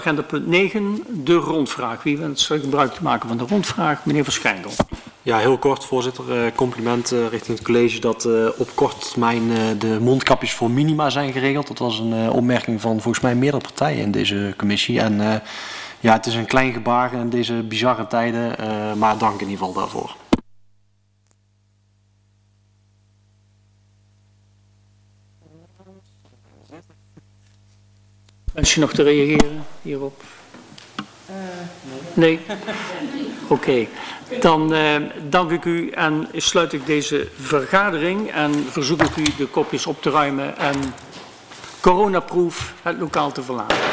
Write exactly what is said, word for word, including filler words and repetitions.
Agenda punt negen, de rondvraag. Wie wenst gebruik te maken van de rondvraag? Meneer Verschijndel. Ja, heel kort, voorzitter. Compliment uh, richting het college dat uh, op korte termijn uh, de mondkapjes voor minima zijn geregeld. Dat was een uh, opmerking van volgens mij meerdere partijen in deze commissie. En uh, ja, het is een klein gebaar in deze bizarre tijden, uh, maar dank in ieder geval daarvoor. Wens je nog te reageren hierop? Uh, nee? Oké. Okay. Dan uh, dank ik u en sluit ik deze vergadering en verzoek ik u de kopjes op te ruimen en coronaproof het lokaal te verlaten.